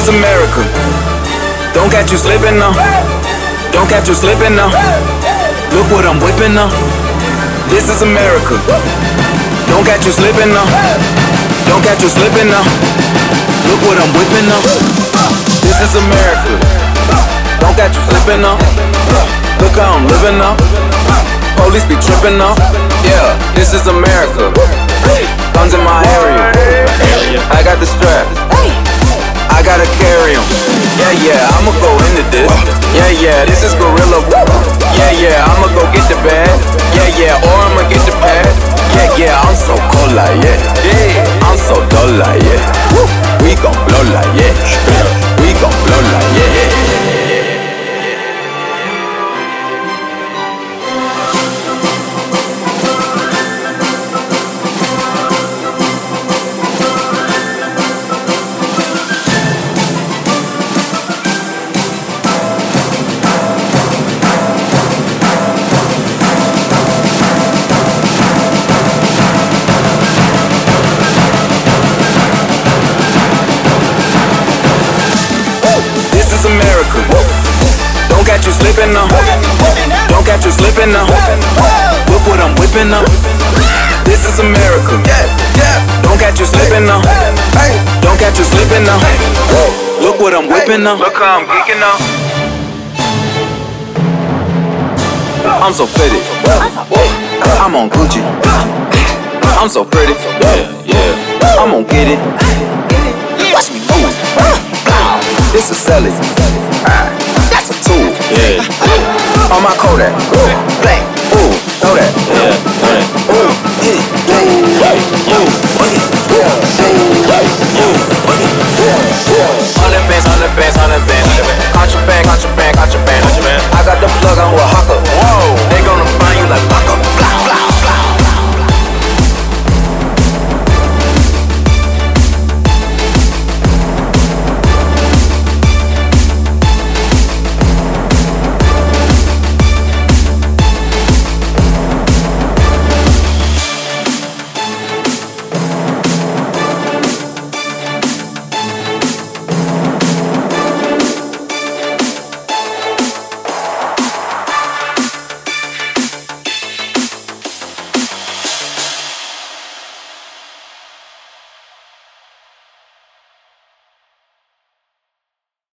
America. Don't catch you slipping now. Don't catch you slipping now. Look what I'm whipping now. This is America. Don't catch you slipping now. Don't catch you slipping now. Look what I'm whipping now. This is America. Don't catch you slipping now. Look how I'm living now. Police be tripping now. Yeah, this is America. Guns in my area. I got the strap. I gotta carry 'em. Yeah, I'ma go into this. Yeah, this is gorilla. Yeah, I'ma go get the bag. Yeah, or I'ma get the pad. Yeah, I'm so cold like yeah. I'm so dull like yeah. We gon' blow like yeah. We gon' blow like yeah. This is America. Don't catch you slipping now. Don't catch you slipping now. Look what I'm whipping now. This is America. Don't catch you slipping now. Don't catch you slipping now. Look what I'm whipping now. Look how I'm geeking now. I'm so fitted. I'm on Gucci. I'm so pretty. Yeah. I'm gon' get it. Watch me move. This is selling. That's a tool. Yeah. On my Kodak. Bang. Ooh, know that. Yeah.